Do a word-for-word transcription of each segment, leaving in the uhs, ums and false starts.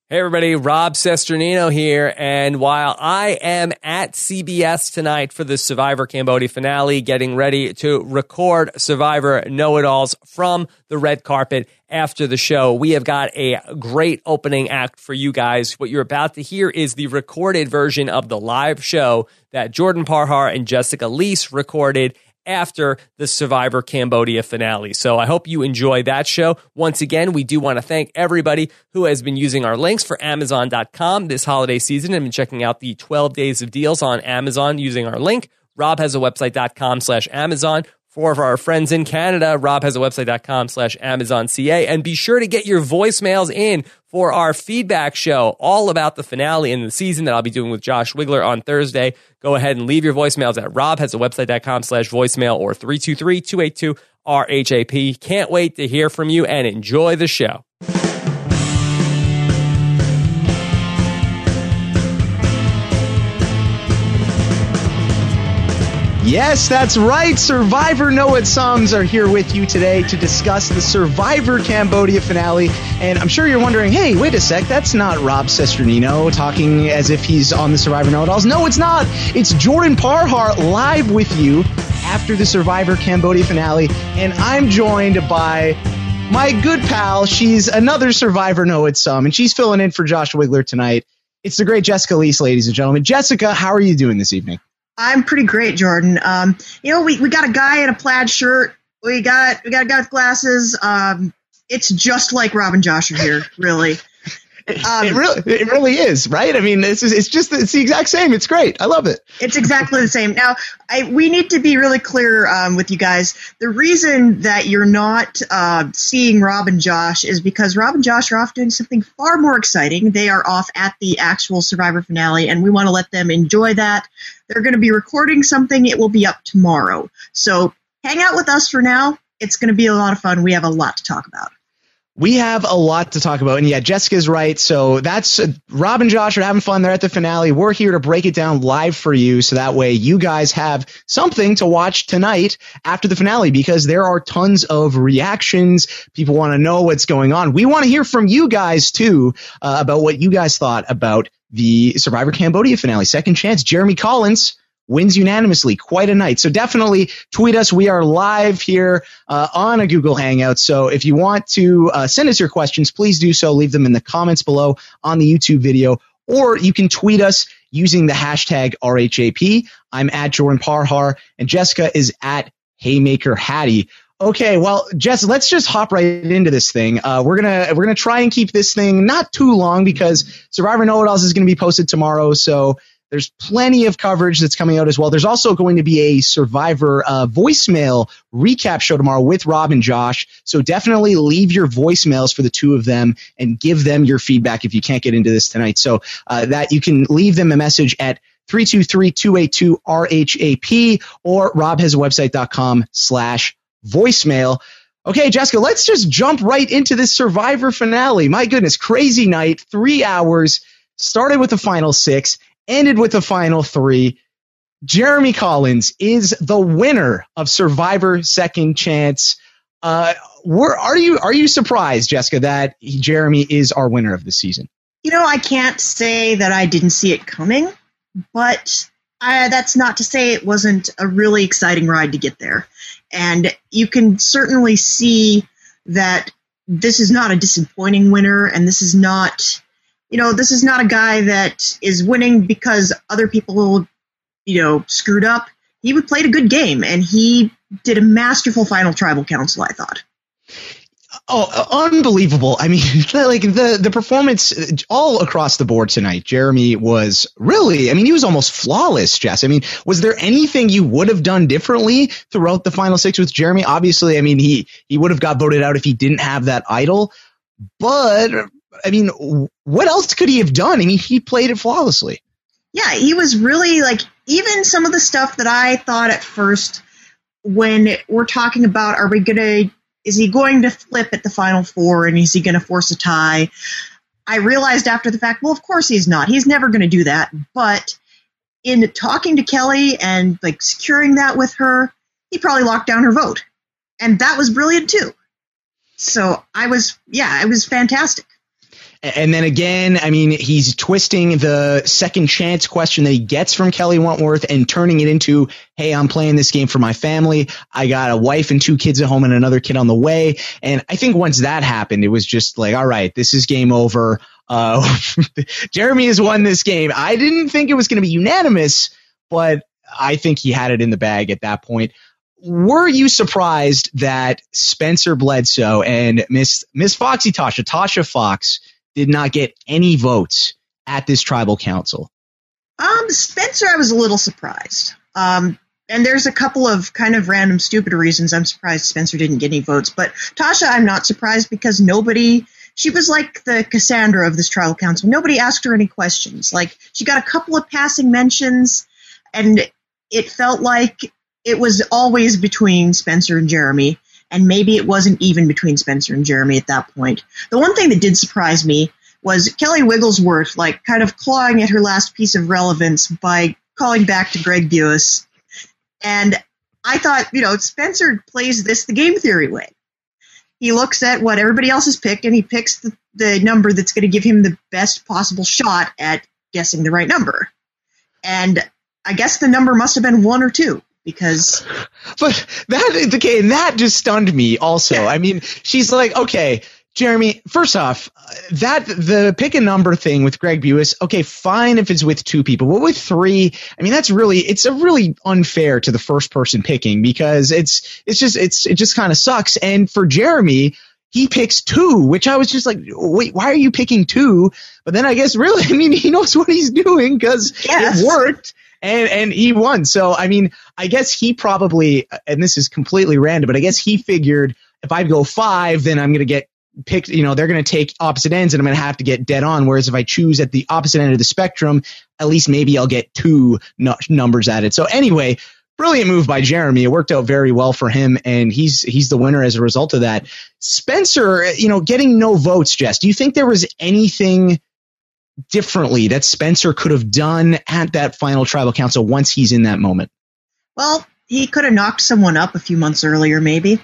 Hey everybody, Rob Cesternino here, and while I am at C B S tonight for the Survivor Cambodia finale, getting ready to record Survivor Know-It-Alls from the red carpet after the show, we have got a great opening act for you guys. What you're about to hear is the recorded version of the live show that Jordan Parhar and Jessica Leese recorded after the Survivor Cambodia finale. So I hope you enjoy that show. Once again, we do want to thank everybody who has been using our links for Amazon dot com this holiday season and been checking out the twelve days of deals on Amazon using our link. Rob has a website dot com slash Amazon. For our friends in Canada, Rob has a website dot com slash Amazon C A. And be sure to get your voicemails in for our feedback show all about the finale and the season that I'll be doing with Josh Wigler on Thursday. Go ahead and leave your voicemails at Rob has a website dot com slash voicemail or three two three, two eight two, R H A P. Can't wait to hear from you and enjoy the show. Yes, that's right. Survivor Know-It-Sums are here with you today to discuss the Survivor Cambodia finale. And I'm sure you're wondering, hey, wait a sec, that's not Rob Cesternino talking as if he's on the Survivor Know-It-Alls. No, it's not. It's Jordan Parhar live with you after the Survivor Cambodia finale. And I'm joined by my good pal. She's another Survivor Know-It-Sum, and she's filling in for Josh Wigler tonight. It's the great Jessica Leese, ladies and gentlemen. Jessica, how are you doing this evening? I'm pretty great, Jordan. Um, you know, we, we got a guy in a plaid shirt. We got we got a guy with glasses. Um, it's just like Rob and Josh are here, really. Um, it really, it really is, right? I mean, it's it's just it's the exact same. It's great. I love it. It's exactly the same. Now, I, we need to be really clear um, with you guys. The reason that you're not uh, seeing Rob and Josh is because Rob and Josh are off doing something far more exciting. They are off at the actual Survivor finale, and we want to let them enjoy that. They're going to be recording something. It will be up tomorrow. So hang out with us for now. It's going to be a lot of fun. We have a lot to talk about. We have a lot to talk about. And yeah, Jessica's right. So that's uh, Rob and Josh are having fun. They're at the finale. We're here to break it down live for you. So that way you guys have something to watch tonight after the finale, because there are tons of reactions. People want to know what's going on. We want to hear from you guys too, uh, about what you guys thought about the Survivor Cambodia finale. Second chance. Jeremy Collins wins unanimously. Quite a night. So definitely tweet us. We are live here uh, on a Google Hangout. So if you want to uh, send us your questions, please do so. Leave them in the comments below on the YouTube video, or you can tweet us using the hashtag R H A P. I'm at Jordan Parhar, and Jessica is at Haymaker Hattie. Okay, well, Jess, let's just hop right into this thing. Uh, we're gonna we're gonna try and keep this thing not too long, because Survivor Know-It-Alls is gonna be posted tomorrow. So there's plenty of coverage that's coming out as well. There's also going to be a Survivor uh, voicemail recap show tomorrow with Rob and Josh. So definitely leave your voicemails for the two of them and give them your feedback if you can't get into this tonight. So uh, that you can leave them a message at three two three, two eight two, R H A P or rob has a website dot com slash voicemail. Okay, Jessica, let's just jump right into this Survivor finale. My goodness, crazy night, three hours, started with the final six, ended with the final three. Jeremy Collins is the winner of Survivor Second Chance. Uh, were, are you are you surprised, Jessica, that he, Jeremy is our winner of the season? You know, I can't say that I didn't see it coming, but I, that's not to say it wasn't a really exciting ride to get there. And you can certainly see that this is not a disappointing winner, and this is not... You know, this is not a guy that is winning because other people, you know, screwed up. He played a good game, and he did a masterful final tribal council, I thought. Oh, unbelievable. I mean, like the, the performance all across the board tonight, Jeremy was really, I mean, he was almost flawless, Jess. I mean, was there anything you would have done differently throughout the final six with Jeremy? Obviously, I mean, he, he would have got voted out if he didn't have that idol, but I mean, what else could he have done? I mean, he played it flawlessly. Yeah, he was really like, even some of the stuff that I thought at first when we're talking about, are we going to, is he going to flip at the final four and is he going to force a tie? I realized after the fact, well, of course he's not. He's never going to do that. But in talking to Kelly and like securing that with her, he probably locked down her vote. And that was brilliant too. So I was, yeah, it was fantastic. And then again, I mean, he's twisting the second chance question that he gets from Kelly Wentworth and turning it into, hey, I'm playing this game for my family. I got a wife and two kids at home and another kid on the way. And I think once that happened, it was just like, all right, this is game over. Uh, Jeremy has won this game. I didn't think it was going to be unanimous, but I think he had it in the bag at that point. Were you surprised that Spencer Bledsoe and Miss Miss Foxy Tasha, Tasha Fox, did not get any votes at this tribal council? Um, Spencer, I was a little surprised. Um, and there's a couple of kind of random, stupid reasons I'm surprised Spencer didn't get any votes. But Tasha, I'm not surprised because nobody, she was like the Cassandra of this tribal council. Nobody asked her any questions. Like, she got a couple of passing mentions, and it felt like it was always between Spencer and Jeremy. And maybe it wasn't even between Spencer and Jeremy at that point. The one thing that did surprise me was Kelly Wigglesworth, like, kind of clawing at her last piece of relevance by calling back to Greg Buis. And I thought, you know, Spencer plays this the game theory way. He looks at what everybody else has picked, and he picks the, the number that's going to give him the best possible shot at guessing the right number. And I guess the number must have been one or two. Because, but that okay, and that just stunned me. Also, yeah. I mean, she's like, okay, Jeremy. First off, that the pick a number thing with Greg Buis, okay, fine if it's with two people, but with three, I mean, that's really it's a really unfair to the first person picking because it's it's just it's it just kind of sucks. And for Jeremy, he picks two, which I was just like, wait, why are you picking two? But then I guess really, I mean, he knows what he's doing because yes. It worked. And and he won. So, I mean, I guess he probably, and this is completely random, but I guess he figured if I go five, then I'm going to get picked, you know, they're going to take opposite ends and I'm going to have to get dead on. Whereas if I choose at the opposite end of the spectrum, at least maybe I'll get two no- numbers at it. So anyway, brilliant move by Jeremy. It worked out very well for him, and he's he's the winner as a result of that. Spencer, you know, getting no votes, Jess, do you think there was anything differently that Spencer could have done at that final tribal council once he's in that moment? Well, he could have knocked someone up a few months earlier, maybe.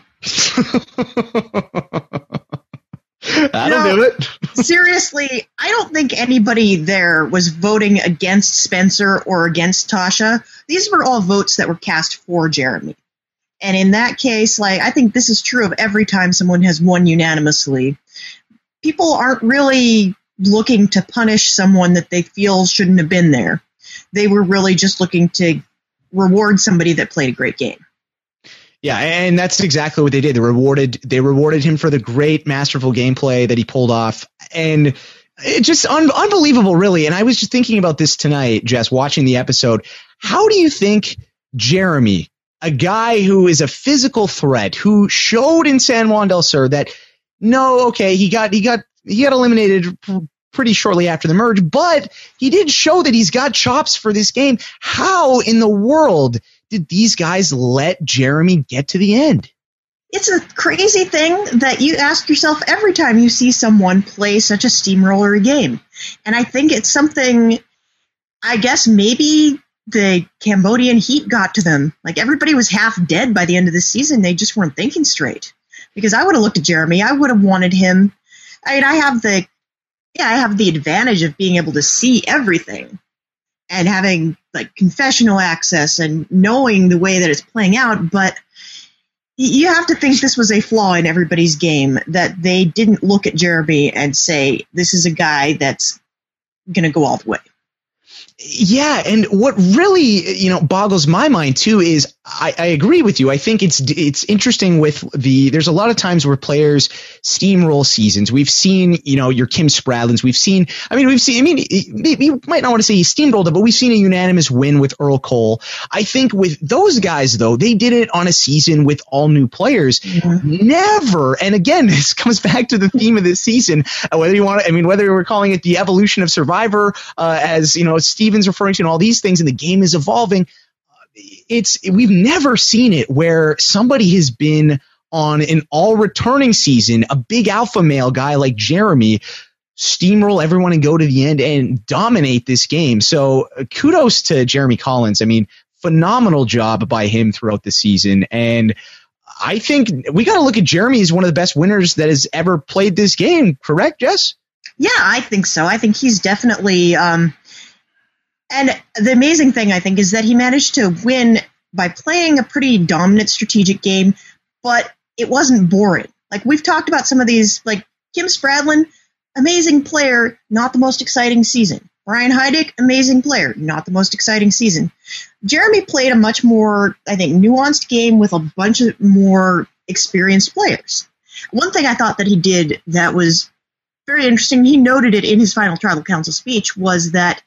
That'll no, do it. Seriously, I don't think anybody there was voting against Spencer or against Tasha. These were all votes that were cast for Jeremy. And in that case, like, I think this is true of every time someone has won unanimously. People aren't really looking to punish someone that they feel shouldn't have been there. They were really just looking to reward somebody that played a great game. Yeah, and that's exactly what they did. They rewarded they rewarded him for the great masterful gameplay that he pulled off. And it just un- unbelievable, really. And I was just thinking about this tonight, Jess, watching the episode. How do you think Jeremy, a guy who is a physical threat, who showed in San Juan del Sur that, no, okay, he got he got He got eliminated pretty shortly after the merge, but he did show that he's got chops for this game. How in the world did these guys let Jeremy get to the end? It's a crazy thing that you ask yourself every time you see someone play such a steamroller game. And I think it's something, I guess maybe the Cambodian heat got to them. Like, everybody was half dead by the end of the season. They just weren't thinking straight. Because I would have looked at Jeremy. I would have wanted him. I mean, I have the, yeah, I have the advantage of being able to see everything and having like confessional access and knowing the way that it's playing out. But you have to think this was a flaw in everybody's game, that they didn't look at Jeremy and say, this is a guy that's going to go all the way. Yeah, and what really, you know, boggles my mind too is I, I agree with you. I think it's it's interesting with the there's a lot of times where players steamroll seasons. We've seen, you know, your Kim Spradlins. We've seen, I mean, we've seen, I mean, you might not want to say he steamrolled it, but we've seen a unanimous win with Earl Cole. I think with those guys, though, they did it on a season with all new players. Mm-hmm. Never, and again, this comes back to the theme of this season, whether you want to, I mean, whether we're calling it the evolution of Survivor, uh, as, you know, Steven's referring to and all these things, and the game is evolving. It's we've never seen it where somebody has been on an all returning season, a big alpha male guy like Jeremy, steamroll everyone and go to the end and dominate this game. So uh, kudos to Jeremy Collins. I mean, phenomenal job by him throughout the season. And I think we got to look at Jeremy as one of the best winners that has ever played this game. Correct, Jess? Yeah, I think so. I think he's definitely, um, and the amazing thing I think is that he managed to win by playing a pretty dominant strategic game, but it wasn't boring. Like we've talked about some of these, like Kim Spradlin, amazing player, not the most exciting season. Brian Heidick, amazing player, not the most exciting season. Jeremy played a much more, I think, nuanced game with a bunch of more experienced players. One thing I thought that he did that was very interesting, he noted it in his final tribal council speech, was that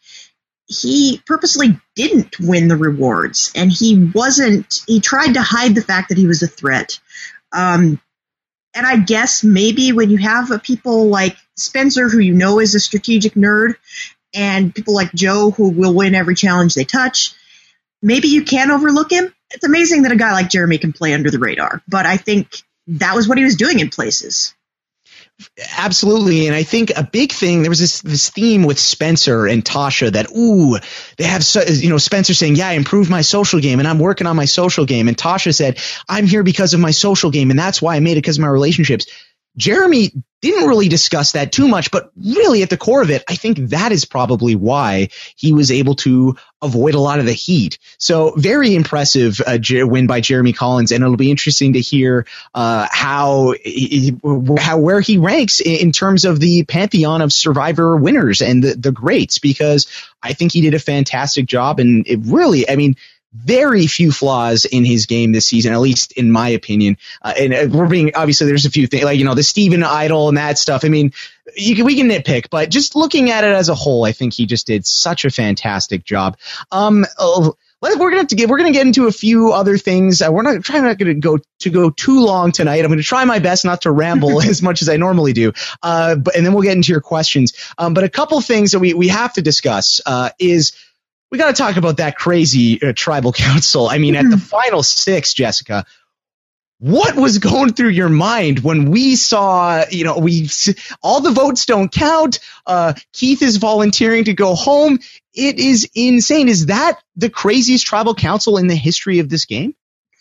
he purposely didn't win the rewards, and he wasn't, he tried to hide the fact that he was a threat. Um, and I guess maybe when you have a people like Spencer, who you know is a strategic nerd, and people like Joe, who will win every challenge they touch, maybe you can overlook him. It's amazing that a guy like Jeremy can play under the radar, but I think that was what he was doing in places. Absolutely. And I think a big thing, there was this, this theme with Spencer and Tasha that, ooh, they have, so, you know, Spencer saying, yeah, I improved my social game and I'm working on my social game. And Tasha said, I'm here because of my social game. And that's why I made it, because of my relationships. Jeremy didn't really discuss that too much, but really at the core of it, I think that is probably why he was able to avoid a lot of the heat. So very impressive uh, win by Jeremy Collins, and it'll be interesting to hear uh, how, he, how where he ranks in terms of the pantheon of Survivor winners and the, the greats, because I think he did a fantastic job, and it really, I mean, very few flaws in his game this season, at least in my opinion. Uh, and uh, we're being, obviously there's a few things like, you know, the Steven Idol and that stuff. I mean, you can, we can nitpick, but just looking at it as a whole, I think he just did such a fantastic job. Um, uh, we're going to have to get, we're going to get into a few other things. Uh, we're not trying not going to go to go too long tonight. I'm going to try my best not to ramble as much as I normally do. Uh, but, and then we'll get into your questions. Um, but a couple things that we, we have to discuss, uh, is, we got to talk about that crazy uh, tribal council. I mean, mm-hmm. At the final six, Jessica, what was going through your mind when we saw, you know, we all the votes don't count. Uh, Keith is volunteering to go home. It is insane. Is that the craziest tribal council in the history of this game?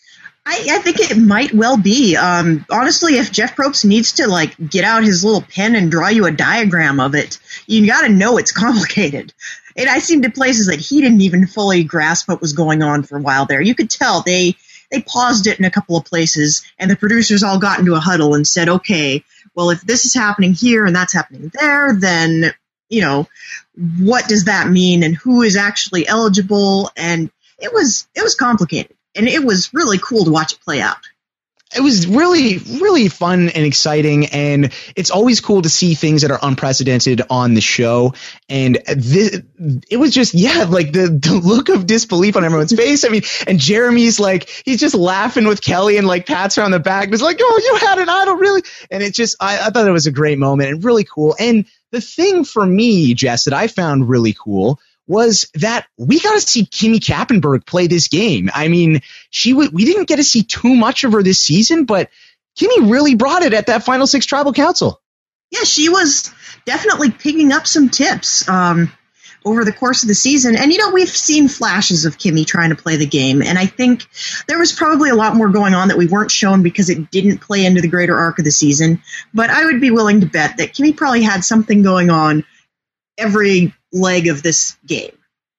I, I think it might well be. Um, honestly, if Jeff Probst needs to like get out his little pen and draw you a diagram of it, you got to know it's complicated. And I seemed to places that he didn't even fully grasp what was going on for a while there. You could tell they they paused it in a couple of places, and the producers all got into a huddle and said, okay, well, if this is happening here and that's happening there, then, you know, what does that mean and who is actually eligible? And it was it was complicated, and it was really cool to watch it play out. It was really, really fun and exciting, and it's always cool to see things that are unprecedented on the show. And this, it was just, yeah, like the, the look of disbelief on everyone's face. I mean, and Jeremy's like, he's just laughing with Kelly and like pats her on the back. It's like, oh, you had an idol, really? And it just, I, I thought it was a great moment and really cool. And the thing for me, Jess, that I found really cool was that we got to see Kimmy Kappenberg play this game. I mean, she w- we didn't get to see too much of her this season, but Kimmy really brought it at that Final Six Tribal Council. Yeah, she was definitely picking up some tips um, over the course of the season. And, you know, we've seen flashes of Kimmy trying to play the game, and I think there was probably a lot more going on that we weren't shown because it didn't play into the greater arc of the season. But I would be willing to bet that Kimmy probably had something going on every leg of this game,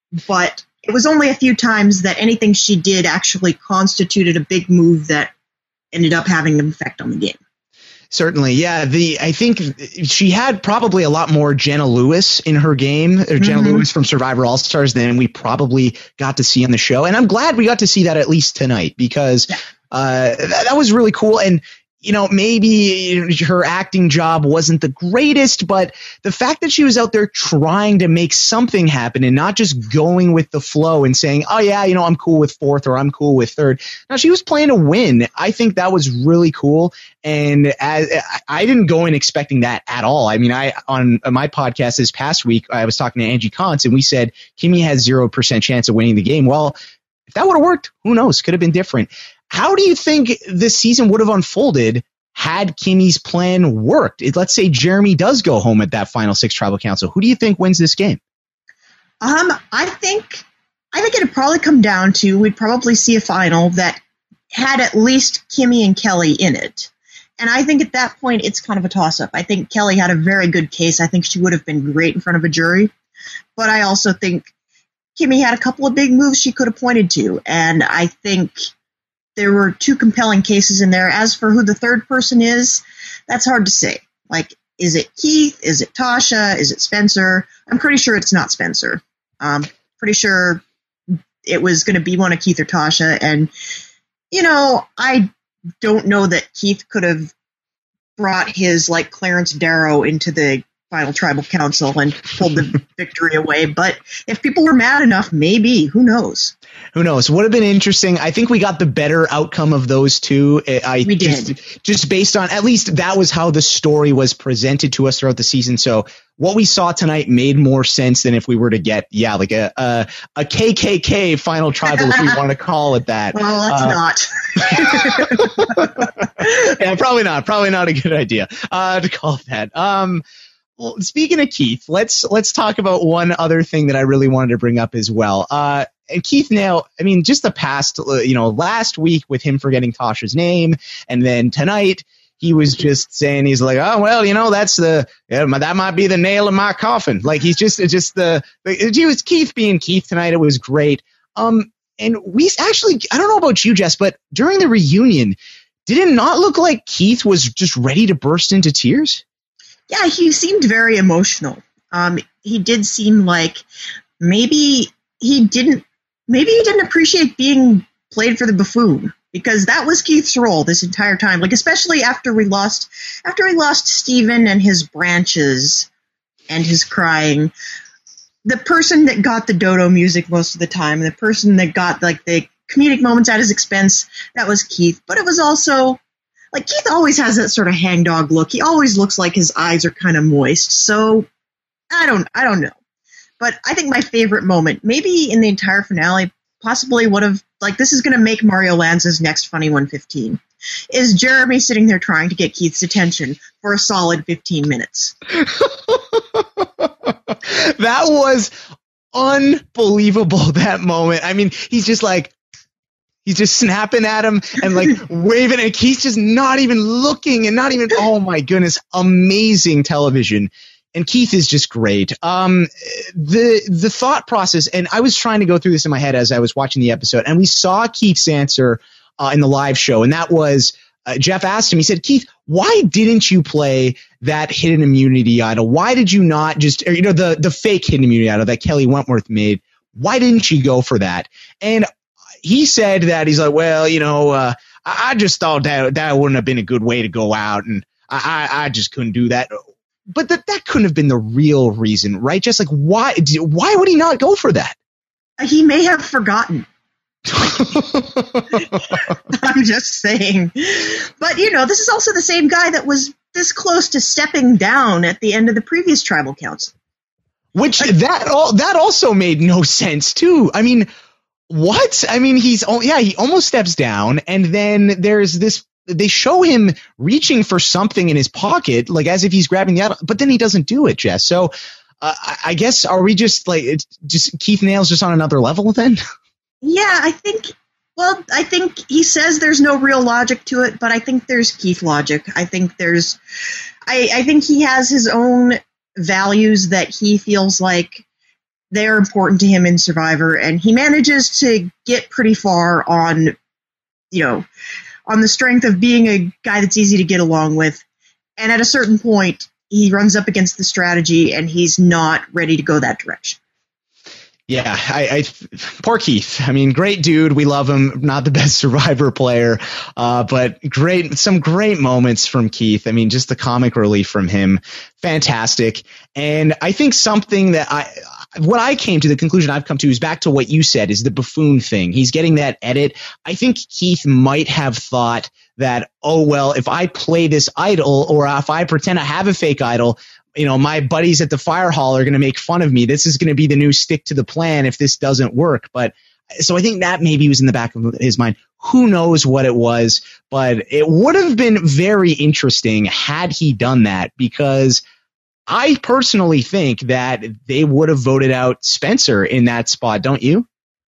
but it was only a few times that anything she did actually constituted a big move that ended up having an effect on the game. Certainly, yeah. The I think she had probably a lot more Jenna Lewis in her game, or Jenna mm-hmm. Lewis from Survivor All Stars, than we probably got to see on the show, and I'm glad we got to see that at least tonight, because yeah. uh, that, that was really cool. And you know, maybe her acting job wasn't the greatest, but the fact that she was out there trying to make something happen and not just going with the flow and saying, oh, yeah, you know, I'm cool with fourth or I'm cool with third. Now, she was playing to win. I think that was really cool. And as, I didn't go in expecting that at all. I mean, I on my podcast this past week, I was talking to Angie Kantz, and we said Kimmy has zero percent chance of winning the game. Well, if that would have worked, who knows? Could have been different. How do you think this season would have unfolded had Kimmy's plan worked? Let's say Jeremy does go home at that Final Six Tribal Council. Who do you think wins this game? Um, I think I think it'd probably come down to we'd probably see a final that had at least Kimmy and Kelly in it. And I think at that point, it's kind of a toss-up. I think Kelly had a very good case. I think she would have been great in front of a jury. But I also think Kimmy had a couple of big moves she could have pointed to. And I think there were two compelling cases in there. As for who the third person is, that's hard to say. Like, is it Keith? Is it Tasha? Is it Spencer? I'm pretty sure it's not Spencer. Um, pretty sure it was going to be one of Keith or Tasha. And, you know, I don't know that Keith could have brought his, like, Clarence Darrow into the final tribal council and pulled the victory away. But if people were mad enough, maybe. Who knows? Who knows? Would have been interesting. I think we got the better outcome of those two. I we just, did. Just based on, at least that was how the story was presented to us throughout the season. So what we saw tonight made more sense than if we were to get, yeah, like a a, a K K K final tribal, if we want to call it that. Well, let's uh, not. Yeah, probably not. Probably not a good idea uh, to call it that. Um, well, speaking of Keith, let's let's talk about one other thing that I really wanted to bring up as well. Uh, and Keith now, I mean, just the past, you know, last week with him forgetting Tasha's name, and then tonight he was just saying, he's like, oh, well, you know, that's the, yeah, that might be the nail in my coffin. Like, he's just, it's just the, he was Keith being Keith tonight. It was great. Um, and we actually, I don't know about you, Jess, but during the reunion, did it not look like Keith was just ready to burst into tears? Yeah, he seemed very emotional. Um, he did seem like maybe he didn't, maybe he didn't appreciate being played for the buffoon, because that was Keith's role this entire time. Like, especially after we lost, after we lost Steven and his branches and his crying, the person that got the dodo music most of the time, the person that got like the comedic moments at his expense, that was Keith. But it was also, like, Keith always has that sort of hangdog look. He always looks like his eyes are kind of moist. So I don't, I don't know. But I think my favorite moment, maybe in the entire finale, possibly would have, like, this is going to make Mario Lanza's next Funny one fifteen, is Jeremy sitting there trying to get Keith's attention for a solid fifteen minutes. That was unbelievable, that moment. I mean, he's just like, he's just snapping at him and like waving, and Keith's just not even looking and not even, oh my goodness, amazing television. And Keith is just great. Um, the the thought process, and I was trying to go through this in my head as I was watching the episode, and we saw Keith's answer uh, in the live show, and that was, uh, Jeff asked him, he said, Keith, why didn't you play that hidden immunity idol? Why did you not just, or, you know, the, the fake hidden immunity idol that Kelly Wentworth made? Why didn't you go for that? And he said that, he's like, well, you know, uh, I, I just thought that that wouldn't have been a good way to go out, and I, I, I just couldn't do that. But that that couldn't have been the real reason, right? Just like, why why would he not go for that? He may have forgotten. I'm just saying. But, you know, this is also the same guy that was this close to stepping down at the end of the previous tribal council. Which, like, that all that also made no sense, too. I mean, what? I mean, he's, oh, yeah, he almost steps down, and then there's this, they show him reaching for something in his pocket, like as if he's grabbing the, but then he doesn't do it, Jess. So uh, I guess, are we just like, it's just Keith Nail's just on another level then? Yeah, I think, well, I think he says there's no real logic to it, but I think there's Keith logic. I think there's, I, I think he has his own values that he feels like they're important to him in Survivor, and he manages to get pretty far on, you know, on the strength of being a guy that's easy to get along with. And at a certain point, he runs up against the strategy, and he's not ready to go that direction. Yeah, I, I poor Keith. I mean, great dude. We love him. Not the best Survivor player, uh, but great, some great moments from Keith. I mean, just the comic relief from him, fantastic. And I think something that I, what I came to, the conclusion I've come to, is back to what you said, is the buffoon thing. He's getting that edit. I think Keith might have thought that, oh, well, if I play this idol, or if I pretend I have a fake idol, you know, my buddies at the fire hall are going to make fun of me. This is going to be the new stick to the plan if this doesn't work. But so I think that maybe was in the back of his mind. Who knows what it was, but it would have been very interesting had he done that, because I personally think that they would have voted out Spencer in that spot. Don't you?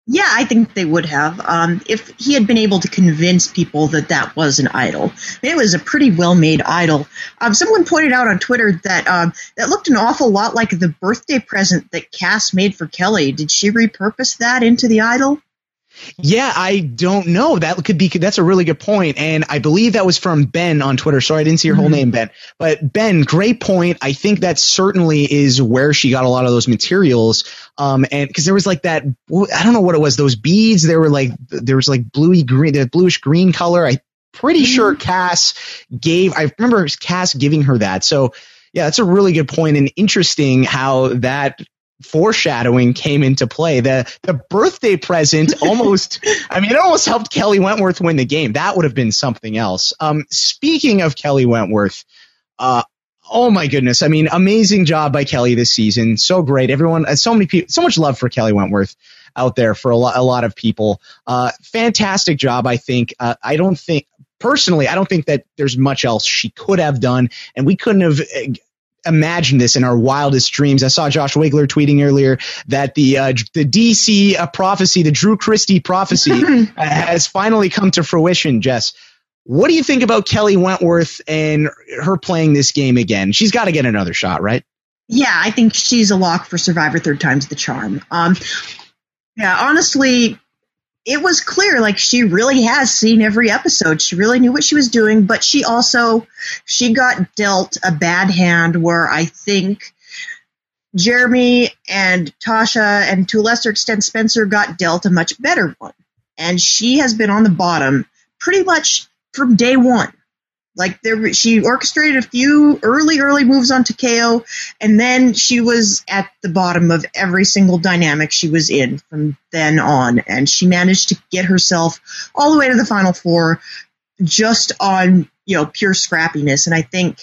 Yeah, I think they would have. Um, if he had been able to convince people that that was an idol. It was a pretty well-made idol. Um, someone pointed out on Twitter that um, that looked an awful lot like the birthday present that Cass made for Kelly. Did she repurpose that into the idol? Yeah, I don't know. That could be, that's a really good point. And I believe that was from Ben on Twitter. Sorry, I didn't see your mm-hmm. whole name, Ben. But Ben, great point. I think that certainly is where she got a lot of those materials. Um, and cause there was like that, I don't know what it was, those beads, they were like, there was like bluey green, the bluish green color. I'm pretty mm-hmm. sure Cass gave, I remember Cass giving her that. So yeah, that's a really good point and interesting how that foreshadowing came into play. The the birthday present almost, I mean, it almost helped Kelly Wentworth win the game. That would have been something else. Um, speaking of Kelly Wentworth, uh, oh my goodness. I mean, amazing job by Kelly this season. So great. Everyone, so many people, so much love for Kelly Wentworth out there for a lot, a lot of people. Uh, fantastic job. I think, uh, I don't think personally, I don't think that there's much else she could have done, and we couldn't have uh, imagine this in our wildest dreams. I saw Josh Wigler tweeting earlier that the uh, the D C uh, prophecy, the Drew Christie prophecy, uh, has finally come to fruition. Jess, what do you think about Kelly Wentworth and her playing this game again? She's got to get another shot, right? Yeah, I think she's a lock for Survivor Third Time's the Charm. Um, yeah, honestly, it was clear, like, she really has seen every episode. She really knew what she was doing, but she also, she got dealt a bad hand where I think Jeremy and Tasha and to a lesser extent Spencer got dealt a much better one. And she has been on the bottom pretty much from day one. Like, there, she orchestrated a few early, early moves on T K O, and then she was at the bottom of every single dynamic she was in from then on. And she managed to get herself all the way to the final four just on, you know, pure scrappiness. And I think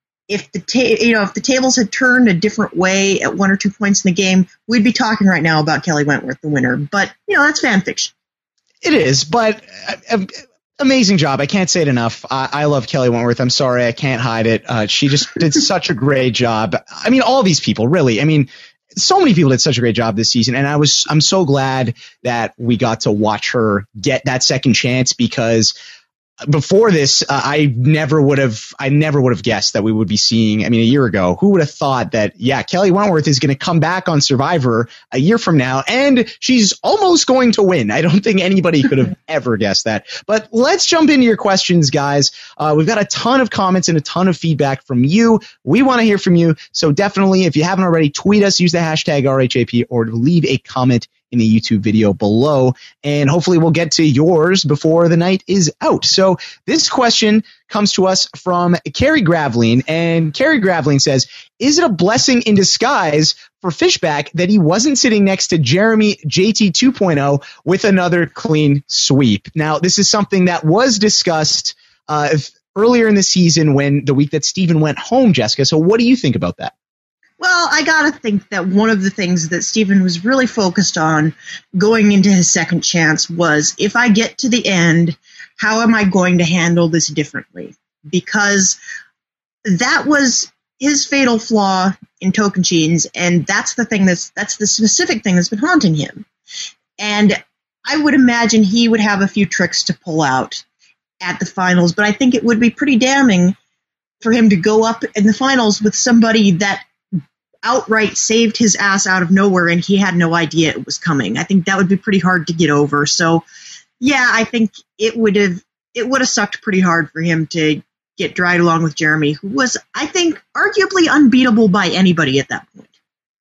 if the ta- you know, if the tables had turned a different way at one or two points in the game, we'd be talking right now about Kelly Wentworth, the winner. But, you know, that's fan fiction. It is, but uh, amazing job. I can't say it enough. I, I love Kelly Wentworth. I'm sorry, I can't hide it. Uh, she just did such a great job. I mean, all these people, really. I mean, so many people did such a great job this season, and I was I'm so glad that we got to watch her get that second chance, because before this, uh, I never would have, I never would have guessed that we would be seeing, I mean, a year ago, who would have thought that, yeah, Kelly Wentworth is going to come back on Survivor a year from now, and she's almost going to win. I don't think anybody could have ever guessed that. But let's jump into your questions, guys. Uh, we've got a ton of comments and a ton of feedback from you. We want to hear from you. So definitely, if you haven't already, tweet us, use the hashtag R H A P, or leave a comment in the YouTube video below, and hopefully we'll get to yours before the night is out. So this question comes to us from Carrie Graveline, and Carrie Graveline says, is it a blessing in disguise for Fishback that he wasn't sitting next to Jeremy J T two point oh with another clean sweep? Now, this is something that was discussed uh, earlier in the season when the week that Steven went home, Jessica. So what do you think about that? Well, I gotta think that one of the things that Steven was really focused on going into his second chance was, if I get to the end, how am I going to handle this differently? Because that was his fatal flaw in Tocantins, and that's the thing that's that's the specific thing that's been haunting him. And I would imagine he would have a few tricks to pull out at the finals, but I think it would be pretty damning for him to go up in the finals with somebody that outright saved his ass out of nowhere and he had no idea it was coming. I think that would be pretty hard to get over. So yeah, I think it would have it would have sucked pretty hard for him to get dragged along with Jeremy, who was, I think, arguably unbeatable by anybody at that point.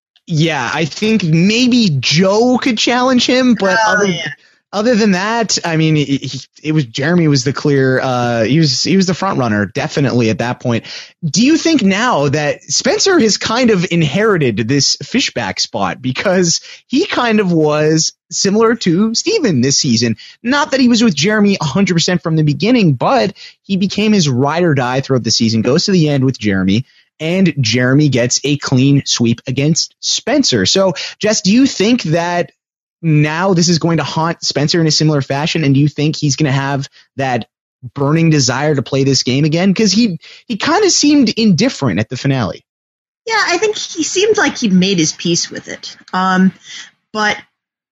Yeah, I think maybe Joe could challenge him, but oh, other, yeah. other than that, I mean, it, it was Jeremy was the clear, uh, he was he was the front runner, definitely at that point. Do you think now that Spencer has kind of inherited this Fishback spot, because he kind of was similar to Steven this season? Not that he was with Jeremy one hundred percent from the beginning, but he became his ride or die throughout the season, goes to the end with Jeremy, and Jeremy gets a clean sweep against Spencer. So, Jess, do you think that now this is going to haunt Spencer in a similar fashion, and do you think he's going to have that burning desire to play this game again? Because he he kind of seemed indifferent at the finale. Yeah, I think he seemed like he made his peace with it. Um, but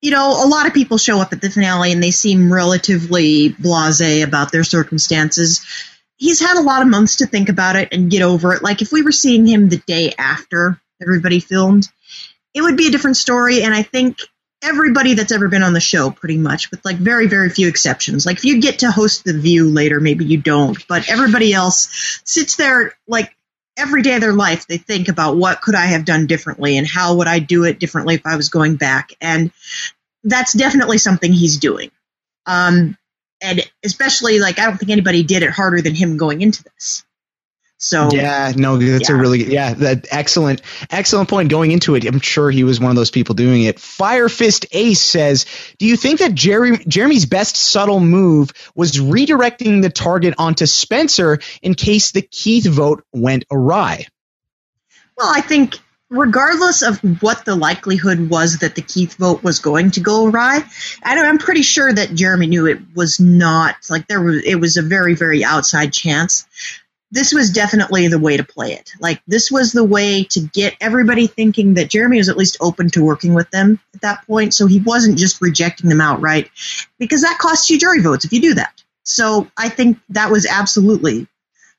you know, a lot of people show up at the finale and they seem relatively blasé about their circumstances. He's had a lot of months to think about it and get over it. Like, if we were seeing him the day after everybody filmed, it would be a different story. And I think everybody that's ever been on the show, pretty much, with like very, very few exceptions. Like, if you get to host The View later, maybe you don't. But everybody else sits there, like, every day of their life, they think about what could I have done differently and how would I do it differently if I was going back. And that's definitely something he's doing. Um, and especially, like, I don't think anybody did it harder than him going into this. So yeah, no, that's yeah. a really yeah, that excellent, excellent point. Going into it, I'm sure he was one of those people doing it. Firefist Ace says, "Do you think that Jerry, Jeremy's best subtle move was redirecting the target onto Spencer in case the Keith vote went awry?" Well, I think regardless of what the likelihood was that the Keith vote was going to go awry, I don't, I'm pretty sure that Jeremy knew it was not like there was. It was a very, very outside chance. This was definitely the way to play it. Like, this was the way to get everybody thinking that Jeremy was at least open to working with them at that point. So he wasn't just rejecting them outright, because that costs you jury votes if you do that. So I think that was absolutely,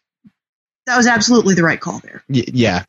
that was absolutely the right call there. Y- yeah.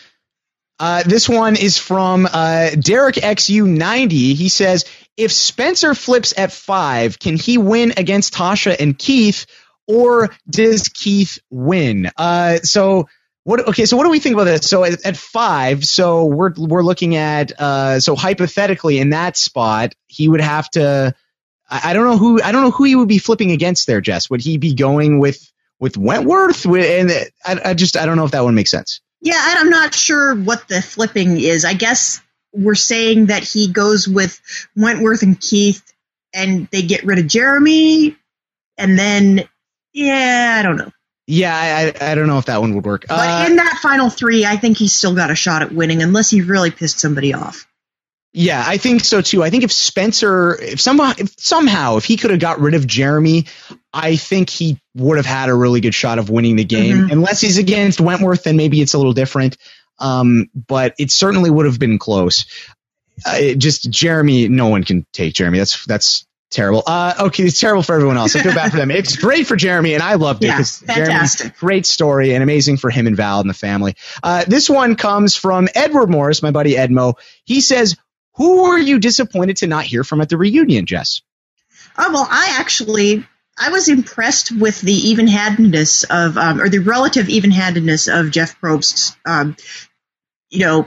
Uh, this one is from uh, Derek X U ninety. He says, if Spencer flips at five, can he win against Tasha and Keith? Or does Keith win? Uh, so what? Okay, so what do we think about this? So at, at five, so we're we're looking at uh, so hypothetically in that spot, he would have to. I, I don't know who I don't know who he would be flipping against there, Jess. Would he be going with with Wentworth? And I, I just I don't know if that one makes sense. Yeah, I'm not sure what the flipping is. I guess we're saying that he goes with Wentworth and Keith, and they get rid of Jeremy, and then. Yeah, I don't know. Yeah, I I don't know if that one would work. But uh, in that final three, I think he's still got a shot at winning, unless he really pissed somebody off. Yeah, I think so too. I think if Spencer, if somehow, if somehow, if he could have got rid of Jeremy, I think he would have had a really good shot of winning the game. Mm-hmm. Unless he's against Wentworth, then maybe it's a little different. Um, but it certainly would have been close. Uh, it just Jeremy, no one can take Jeremy. That's that's. Terrible. Uh, okay, it's terrible for everyone else. I feel bad for them. It's great for Jeremy, and I loved it because yeah, fantastic. Great story and amazing for him and Val and the family. Uh, this one comes from Edward Morris, my buddy Edmo. He says, "Who were you disappointed to not hear from at the reunion, Jess?" Oh well, I actually I was impressed with the even-handedness of, um, or the relative even-handedness of Jeff Probst's, um, you know,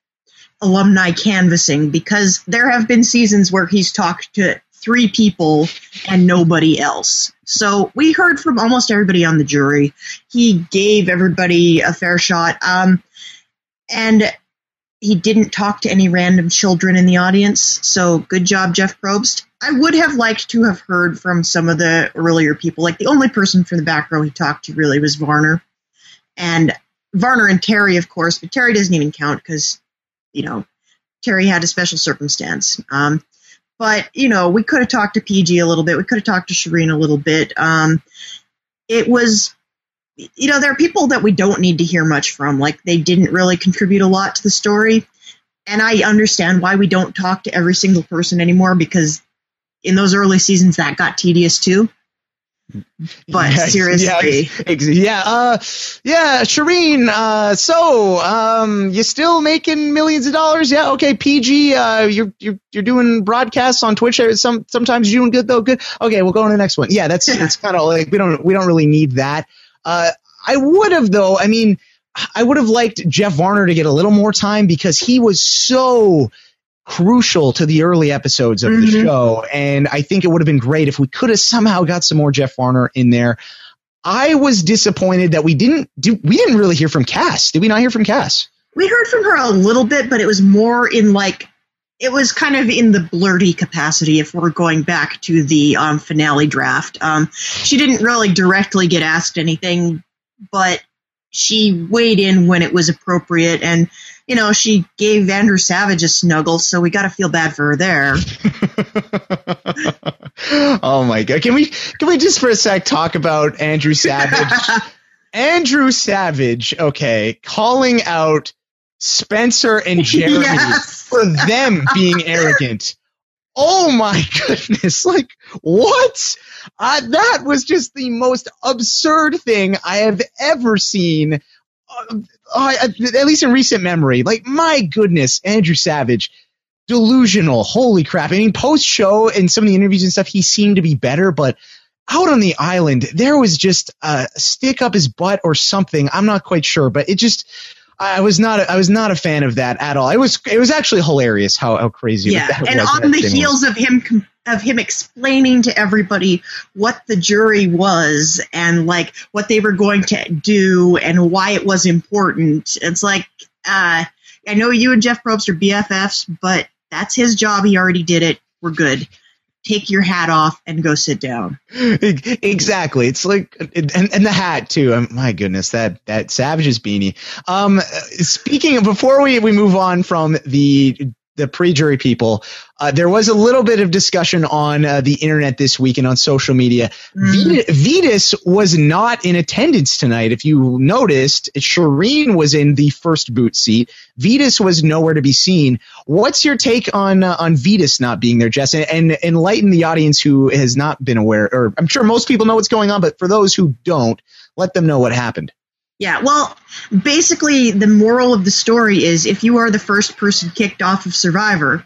alumni canvassing, because there have been seasons where he's talked to three people and nobody else. So we heard from almost everybody on the jury. He gave everybody a fair shot. Um, and he didn't talk to any random children in the audience. So good job, Jeff Probst. I would have liked to have heard from some of the earlier people. Like, the only person from the back row he talked to really was Varner. And Varner and Terry, of course, but Terry doesn't even count because, you know, Terry had a special circumstance. Um, But, you know, we could have talked to P G a little bit. We could have talked to Shireen a little bit. Um, it was, you know, there are people that we don't need to hear much from. Like, they didn't really contribute a lot to the story. And I understand why we don't talk to every single person anymore, because in those early seasons that got tedious too. But yeah, seriously. Yeah, yeah, uh, yeah, Shireen, uh, so, um, you still making millions of dollars? Yeah, okay, P G, uh, you're, you're, you're doing broadcasts on Twitch. Some, sometimes you're doing good though, good. Okay, we'll go on to the next one. Yeah, that's, it's kind of like, we don't, we don't really need that. Uh, I would have though, I mean, I would have liked Jeff Varner to get a little more time, because he was so crucial to the early episodes of mm-hmm. the show, and I think it would have been great if we could have somehow got some more Jeff Varner in there. I was disappointed that we didn't do we didn't really hear from Cass. Did we not hear from Cass? We heard from her a little bit, but it was more in like it was kind of in the blurty capacity if we're going back to the um, finale draft. Um, she didn't really directly get asked anything, but she weighed in when it was appropriate, and you know, she gave Andrew Savage a snuggle, so we got to feel bad for her there. Oh my God! Can we can we just for a sec talk about Andrew Savage? Andrew Savage, okay, calling out Spencer and Jeremy yes. for them being arrogant. Oh my goodness. Like, what? Uh, that was just the most absurd thing I have ever seen, uh, uh, at least in recent memory. Like, my goodness, Andrew Savage, delusional. Holy crap. I mean, post-show and some of the interviews and stuff, he seemed to be better, but out on the island, there was just a stick up his butt or something. I'm not quite sure, but it just, I was not, I was not a fan of that at all. It was, it was actually hilarious how, how crazy yeah. that and was. on the heels of him, of him explaining to everybody what the jury was and like what they were going to do and why it was important. It's like, uh, I know you and Jeff Probst are B F Fs, but that's his job. He already did it. We're good. Take your hat off and go sit down. Exactly. It's like, and, and the hat too. Um, my goodness, that, that Savage's beanie. Um, speaking of, before we, we move on from the, the pre-jury people, uh, there was a little bit of discussion on uh, the internet this week and on social media. Mm. Vytas was not in attendance tonight. If you noticed, Shireen was in the first boot seat. Vytas was nowhere to be seen. What's your take on uh, on Vytas not being there, Jess? And, and enlighten the audience who has not been aware, or I'm sure most people know what's going on, but for those who don't, let them know what happened. Yeah, well, basically the moral of the story is if you are the first person kicked off of Survivor,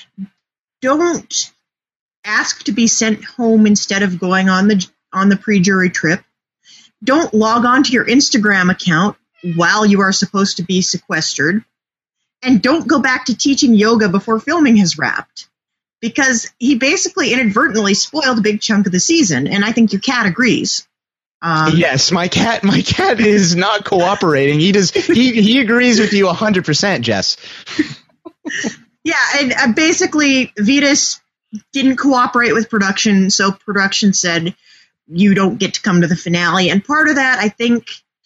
don't ask to be sent home instead of going on the on the pre-jury trip. Don't log on to your Instagram account while you are supposed to be sequestered. And don't go back to teaching yoga before filming has wrapped. Because he basically inadvertently spoiled a big chunk of the season, and I think your cat agrees. Um, yes, my cat, my cat is not cooperating. He does. He he agrees with you a hundred percent, Jess. Yeah, and uh, basically, Vytas didn't cooperate with production, so production said you don't get to come to the finale. And part of that, I think,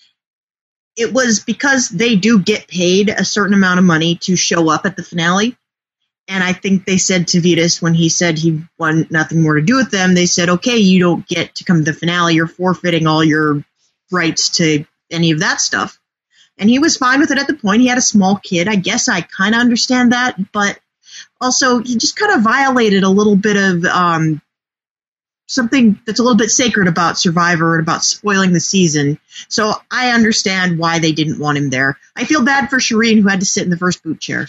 it was because they do get paid a certain amount of money to show up at the finale. And I think they said to Vytas when he said he wanted nothing more to do with them, they said, okay, you don't get to come to the finale. You're forfeiting all your rights to any of that stuff. And he was fine with it at the point. He had a small kid. I guess I kind of understand that. But also, he just kind of violated a little bit of um, something that's a little bit sacred about Survivor and about spoiling the season. So I understand why they didn't want him there. I feel bad for Shireen, who had to sit in the first boot chair.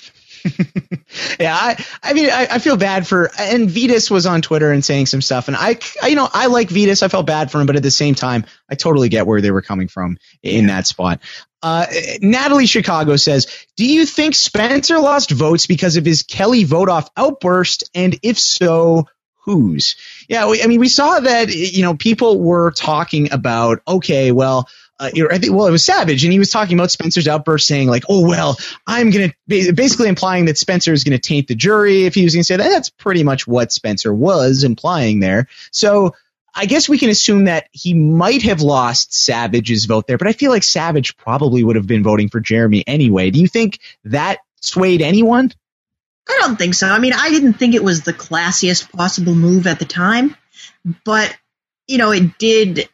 yeah, I, I mean, I, I feel bad for, and Vytas was on Twitter and saying some stuff, and I, I, you know, I like Vytas. I felt bad for him, but at the same time, I totally get where they were coming from in that spot. Uh, Natalie Chicago says, do you think Spencer lost votes because of his Kelly vote off outburst? And if so, whose? Yeah, we, I mean, we saw that, you know, people were talking about, okay, well, Uh, I think, well, it was Savage, and he was talking about Spencer's outburst, saying like, "Oh well, I'm gonna," basically implying that Spencer is gonna taint the jury. If he was gonna say that, that's pretty much what Spencer was implying there. So I guess we can assume that he might have lost Savage's vote there, but I feel like Savage probably would have been voting for Jeremy anyway. Do you think that swayed anyone? I don't think so. I mean, I didn't think it was the classiest possible move at the time, but you know, it did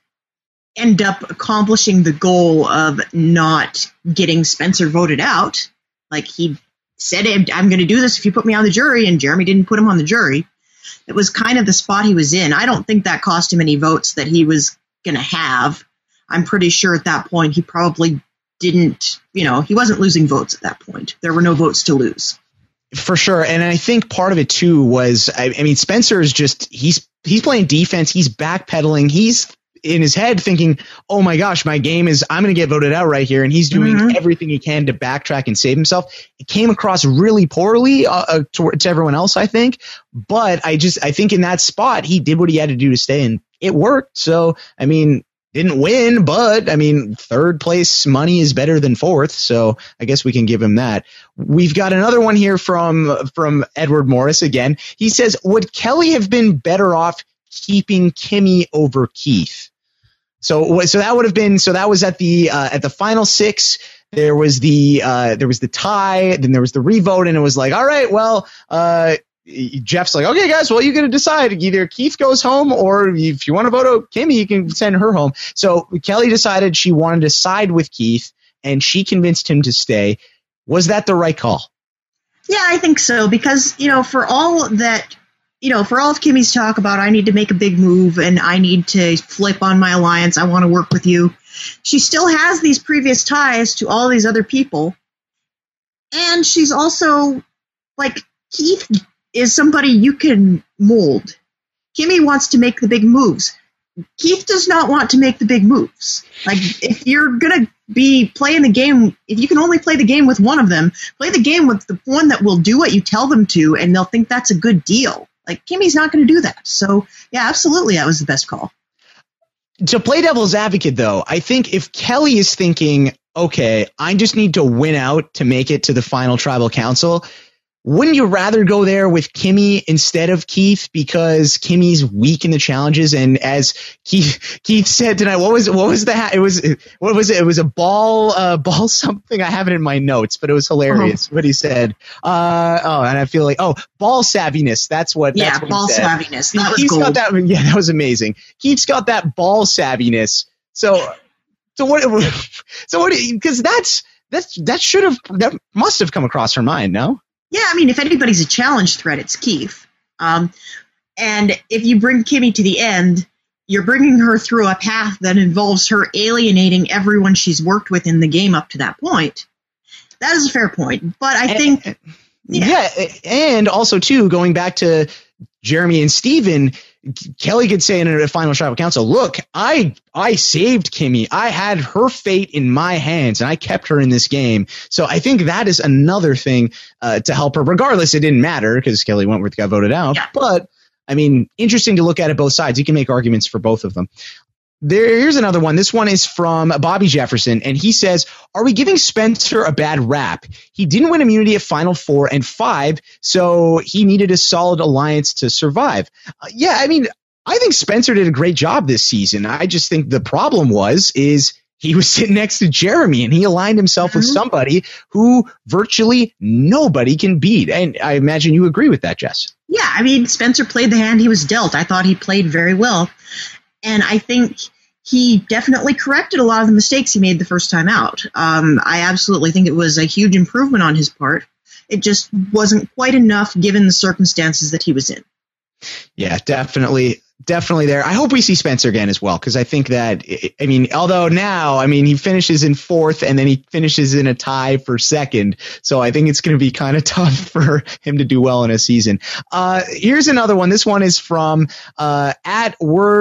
end up accomplishing the goal of not getting Spencer voted out. Like he said, I'm going to do this if you put me on the jury, and Jeremy didn't put him on the jury. It was kind of the spot he was in. I don't think that cost him any votes that he was going to have. I'm pretty sure at that point he probably didn't, you know, he wasn't losing votes at that point. There were no votes to lose. For sure. And I think part of it too was, I, I mean, Spencer is just, he's, he's playing defense. He's backpedaling. He's in his head thinking, oh my gosh, my game is, I'm going to get voted out right here. And he's doing mm-hmm. everything he can to backtrack and save himself. It came across really poorly uh, uh, to, to everyone else, I think. But I just, I think in that spot, he did what he had to do to stay, and it worked. So, I mean, didn't win, but I mean, third place money is better than fourth. So I guess we can give him that. We've got another one here from, from Edward Morris again. He says, would Kelly have been better off keeping Kimmy over Keith? So, so that would have been, so that was at the, uh, at the final six. There was the, uh, there was the tie, then there was the revote, and it was like, all right, well, uh, Jeff's like, okay, guys, well, you got to decide. Either Keith goes home, or if you want to vote out Kimmy, you can send her home. So Kelly decided she wanted to side with Keith, and she convinced him to stay. Was that the right call? Yeah, I think so, because, you know, for all that you know, for all of Kimmy's talk about I need to make a big move and I need to flip on my alliance, I want to work with you, she still has these previous ties to all these other people. And she's also, like, Keith is somebody you can mold. Kimmy wants to make the big moves. Keith does not want to make the big moves. Like, if you're going to be playing the game, if you can only play the game with one of them, play the game with the one that will do what you tell them to, and they'll think that's a good deal. Like, Kimmy's not going to do that. So, yeah, absolutely, that was the best call. To play devil's advocate, though, I think if Kelly is thinking, okay, I just need to win out to make it to the final tribal council, wouldn't you rather go there with Kimmy instead of Keith because Kimmy's weak in the challenges? And as Keith Keith said tonight, what was what was that? It was what was it? It was a ball uh, ball something. I have it in my notes, but it was hilarious uh-huh. what he said. Uh, oh, and I feel like oh, ball savviness. That's what. Yeah, that's what ball he said. savviness. That was Keith's gold. got that. Yeah, that was amazing. Keith's got that ball savviness. So so what? So what? Because that's that's that should have that must have come across her mind. No. Yeah, I mean, if anybody's a challenge threat, it's Keith. Um, and if you bring Kimmy to the end, you're bringing her through a path that involves her alienating everyone she's worked with in the game up to that point. That is a fair point. But I think... And, yeah. yeah, and also, too, going back to Jeremy and Steven, Kelly could say in a final tribal council, look, I I saved Kimmy. I had her fate in my hands, and I kept her in this game. So I think that is another thing uh, to help her. Regardless, it didn't matter because Kelly Wentworth got voted out. Yeah. But, I mean, interesting to look at it both sides. You can make arguments for both of them. There, here's another one. This one is from Bobby Jefferson, and he says, are we giving Spencer a bad rap? He didn't win immunity at Final Four and five, so he needed a solid alliance to survive. Uh, yeah, I mean, I think Spencer did a great job this season. I just think the problem was is he was sitting next to Jeremy, and he aligned himself mm-hmm. with somebody who virtually nobody can beat. And I imagine you agree with that, Jess. Yeah, I mean, Spencer played the hand he was dealt. I thought he played very well. And I think he definitely corrected a lot of the mistakes he made the first time out. Um, I absolutely think it was a huge improvement on his part. It just wasn't quite enough given the circumstances that he was in. Yeah, definitely. Definitely there. I hope we see Spencer again as well, because I think that, I mean, although now, I mean, he finishes in fourth and then he finishes in a tie for second. So I think it's going to be kind of tough for him to do well in a season. Uh, here's another one. This one is from uh, at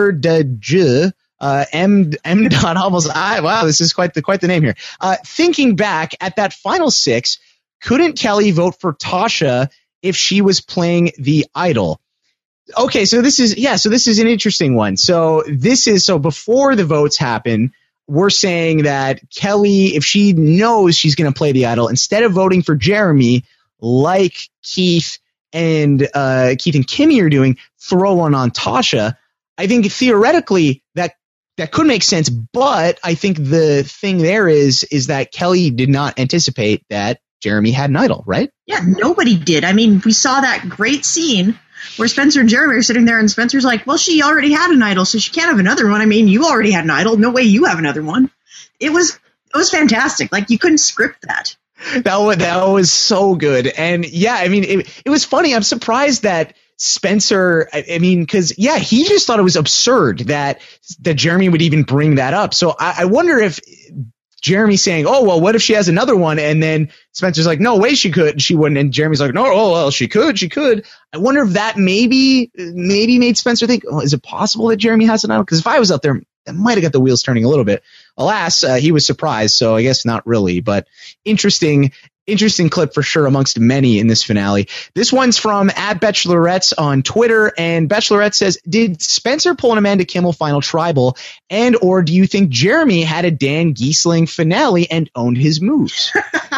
Wordaj. Uh, M. M. Dot Hummels. I, wow, this is quite the quite the name here. Uh, thinking back at that final six, couldn't Kelly vote for Tasha if she was playing the idol? Okay, so this is yeah, so this is an interesting one. So this is so before the votes happen, we're saying that Kelly, if she knows she's going to play the idol, instead of voting for Jeremy, like Keith and uh, Keith and Kimmy are doing, throw one on Tasha. I think theoretically that. That could make sense, but I think the thing there is is that Kelly did not anticipate that Jeremy had an idol, right? Yeah, nobody did. I mean, we saw that great scene where Spencer and Jeremy are sitting there, and Spencer's like, well, she already had an idol, so she can't have another one. I mean, you already had an idol. No way you have another one. It was it was fantastic. Like, you couldn't script that. That was, that was so good. And, yeah, I mean, it, it was funny. I'm surprised that Spencer, I, I mean, because, yeah, he just thought it was absurd that that Jeremy would even bring that up. So I, I wonder if Jeremy's saying, oh, well, what if she has another one? And then Spencer's like, no way she could. She wouldn't. And Jeremy's like, no, oh, well, she could. She could. I wonder if that maybe maybe made Spencer think, oh, is it possible that Jeremy has an idol? Because if I was out there, that might have got the wheels turning a little bit. Alas, uh, he was surprised, so I guess not really. But interesting, interesting clip for sure amongst many in this finale. This one's from at Bachelorettes on Twitter, and Bachelorette says, did Spencer pull an Amanda Kimmel final tribal, and or do you think Jeremy had a Dan Giesling finale and owned his moves?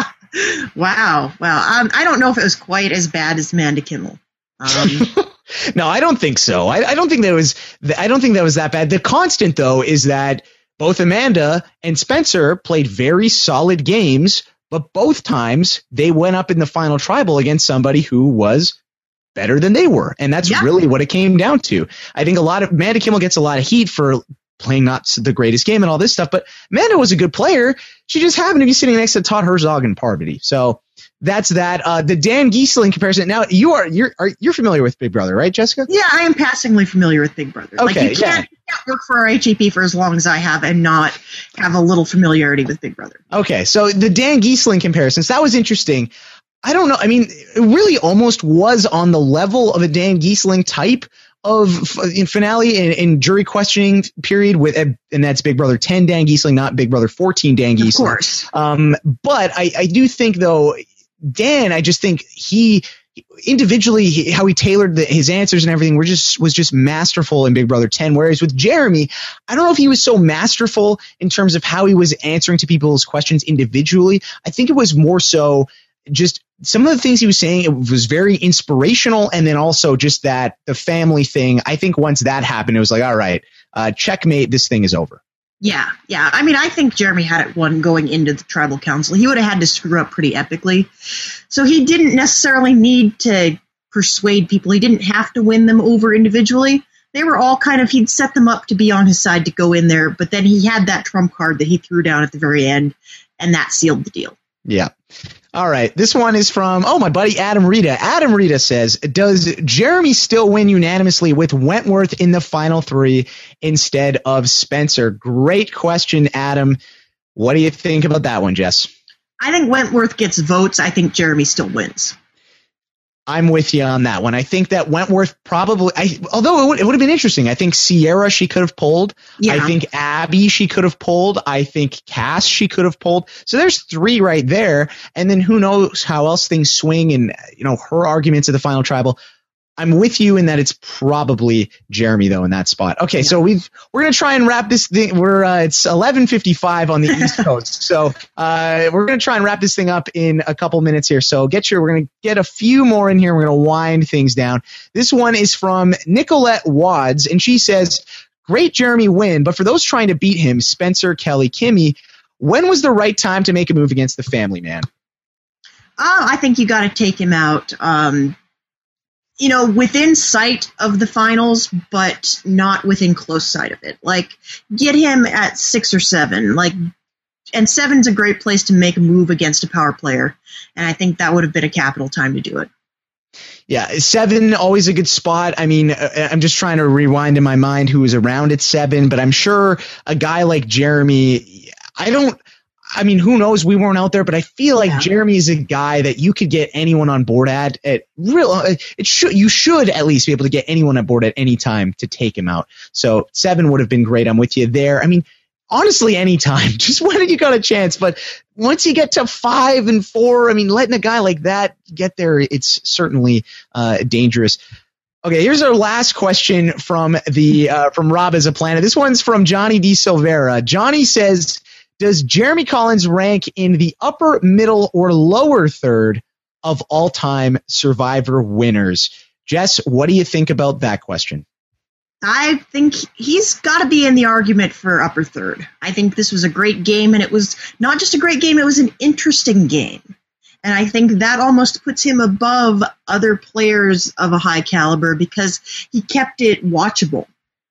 Wow. Well, um, I don't know if it was quite as bad as Amanda Kimmel. Um No, I don't think so. I, I don't think that was. I don't think that was that bad. The constant, though, is that both Amanda and Spencer played very solid games, but both times they went up in the final tribal against somebody who was better than they were, and that's yeah. really what it came down to. I think a lot of Amanda Kimmel gets a lot of heat for playing not the greatest game and all this stuff. But Amanda was a good player. She just happened to be sitting next to Todd Herzog and Parvati. So that's that. Uh, the Dan Giesling comparison. Now you are you're are, you're familiar with Big Brother, right, Jessica? Yeah, I am passingly familiar with Big Brother. Okay, like you can't, yeah. you can't work for our H E P for as long as I have and not have a little familiarity with Big Brother. Okay, so the Dan Giesling comparisons, that was interesting. I don't know. I mean, it really almost was on the level of a Dan Giesling type of in finale and, and jury questioning period with, and that's Big Brother ten Dan Giesling, not Big Brother fourteen Dan Giesling. Of course. Um, but I, I do think though, Dan, I just think he individually, he, how he tailored the, his answers and everything were just was just masterful in Big Brother ten. Whereas with Jeremy, I don't know if he was so masterful in terms of how he was answering to people's questions individually. I think it was more so just some of the things he was saying. It was very inspirational, and then also just that the family thing. I think once that happened, it was like, all right, uh, checkmate. This thing is over. Yeah, yeah. I mean, I think Jeremy had it won going into the tribal council. He would have had to screw up pretty epically. So he didn't necessarily need to persuade people. He didn't have to win them over individually. They were all kind of, he'd set them up to be on his side to go in there, but then he had that trump card that he threw down at the very end, and that sealed the deal. Yeah. All right. This one is from, oh, my buddy Adam Rita. Adam Rita says, does Jeremy still win unanimously with Wentworth in the final three instead of Spencer? Great question, Adam. What do you think about that one, Jess? I think Wentworth gets votes. I think Jeremy still wins. I'm with you on that one. I think that Wentworth probably, I, although it would, it would have been interesting. I think Sierra she could have pulled. Yeah. I think Abby she could have pulled. I think Cass she could have pulled. So there's three right there. And then who knows how else things swing and, you know, her arguments at the final tribal. I'm with you in that it's probably Jeremy though in that spot. Okay, yeah. So we've we're gonna try and wrap this thing. We're uh, it's eleven fifty-five on the East Coast, so uh, we're gonna try and wrap this thing up in a couple minutes here. So get your we're gonna get a few more in here. We're gonna wind things down. This one is from Nicolette Wads, and she says, "Great Jeremy win, but for those trying to beat him, Spencer, Kelly, Kimmy, when was the right time to make a move against the family man?" Oh, I think you got to take him out. Um, You know, within sight of the finals, but not within close sight of it. Like, get him at six or seven. Like, and seven's a great place to make a move against a power player. And I think that would have been a capital time to do it. Yeah, seven, always a good spot. I mean, I'm just trying to rewind in my mind who was around at seven, but I'm sure a guy like Jeremy, I don't, I mean, who knows? We weren't out there, but I feel like yeah. Jeremy is a guy that you could get anyone on board at. At real, it should you should at least be able to get anyone on board at any time to take him out. So seven would have been great. I'm with you there. I mean, honestly, any time, just when you got a chance. But once you get to five and four, I mean, letting a guy like that get there, it's certainly uh, dangerous. Okay, here's our last question from the uh, from Rob as a Planet. This one's from Johnny D. Silvera. Johnny says, does Jeremy Collins rank in the upper, middle, or lower third of all-time Survivor winners? Jess, what do you think about that question? I think he's got to be in the argument for upper third. I think this was a great game, and it was not just a great game, it was an interesting game. And I think that almost puts him above other players of a high caliber because he kept it watchable.